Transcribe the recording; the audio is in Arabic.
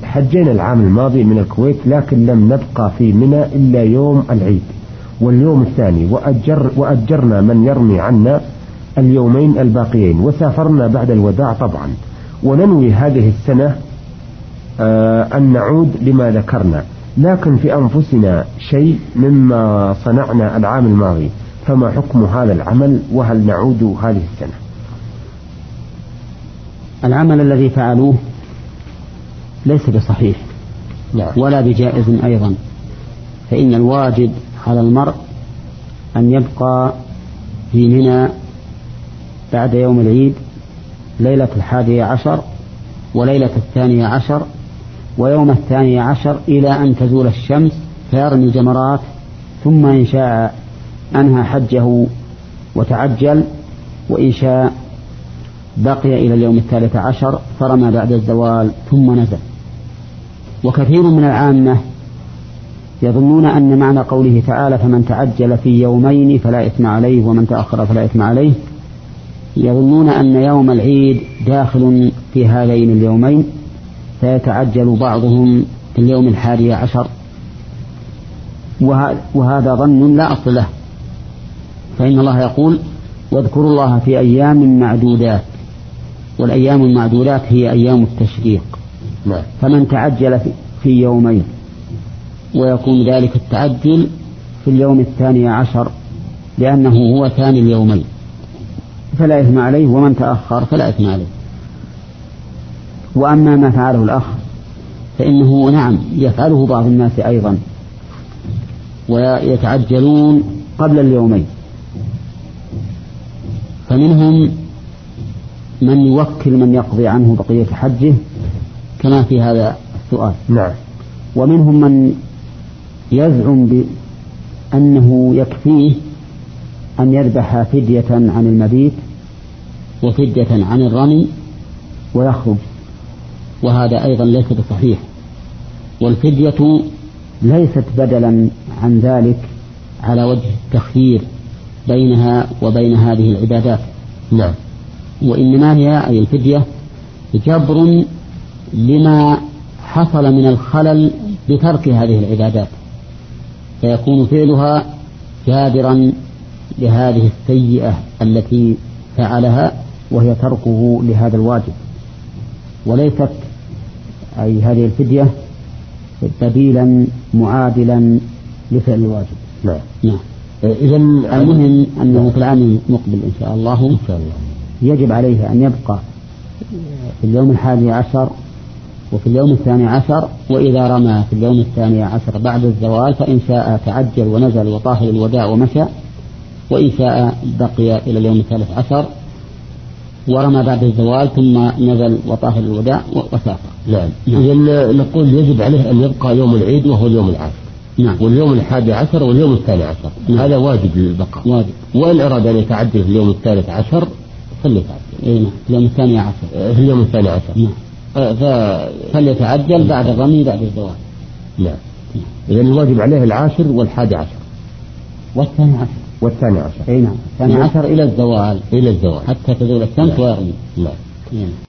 حجينا العام الماضي من الكويت، لكن لم نبقى في منى إلا يوم العيد واليوم الثاني، وأجرنا من يرمي عنا اليومين الباقيين، وسافرنا بعد الوداع طبعا. وننوي هذه السنة أن نعود لما ذكرنا، لكن في أنفسنا شيء مما صنعنا العام الماضي، فما حكم هذا العمل وهل نعود هذه السنة؟ العمل الذي فعلوه ليس بصحيح ولا بجائز أيضا، فإن الواجب على المرء أن يبقى في منى بعد يوم العيد ليلة 11 وليلة 12 ويوم 12 إلى أن تزول الشمس، فيرمي الجمرات، ثم إن شاء أنهى حجه وتعجل، وإن شاء بقي إلى اليوم 13 فرمى بعد الزوال ثم نزل. وكثير من العامة يظنون أن معنى قوله تعالى فمن تعجل في يومين فلا إثم عليه ومن تأخر فلا إثم عليه، يظنون أن يوم العيد داخل في هذين اليومين، فيتعجل بعضهم في اليوم 11، وهذا ظن لا أصل له، فإن الله يقول واذكروا الله في أيام معدودات، والأيام المعدودات هي أيام التشريق. فمن تعجل في يومين ويكون ذلك التعجل في اليوم 12 لأنه هو ثاني اليومين فلا إثم عليه، ومن تأخر فلا إثم عليه. وأما ما فعله الأخ فإنه نعم يفعله بعض الناس أيضا، ويتعجلون قبل اليومين، فمنهم من يوكل من يقضي عنه بقية حجه كما في هذا السؤال. ومنهم من يزعم بأنه يكفيه أن يذبح فدية عن المبيت وفدية عن الرمي ويخرج، وهذا أيضا ليس بصحيح، والفدية ليست بدلا عن ذلك على وجه التخيير بينها وبين هذه العبادات. وإنما هي أي الفدية جبر لما حصل من الخلل بترك هذه العبادات، فيكون فعلها جابرا لهذه السيئة التي فعلها، وهي تركه لهذا الواجب، وليست أي هذه الفدية بديلا معادلا لفعل الواجب. إذن المهم أنه في العام المقبل إن شاء الله يجب عليه أن يبقى في اليوم 11 وفي اليوم 12، وإذا رمى في اليوم 12 بعد الزوال فإن شاء تعجل ونزل وطاف للوداع ومشى، وإن شاء بقي إلى اليوم 13 ورمى بعد الزوال ثم نزل وطاف للوداع وسافر. إذن نقول يجب عليه أن يبقى يوم العيد وهو اليوم 10 واليوم 11 واليوم 12، هذا واجب للبقاء. واجب. وإن أراد أن يتعجل في اليوم 13 فليتعجل. اليوم 12 في اليوم 12 فليتعجل بعد الرمي بعد الزوال. إذن الواجب عليه 10 وال11 والثاني عشر. 12 إلى الزوال إلى الزوال حتى تزول الشمس ويرمي.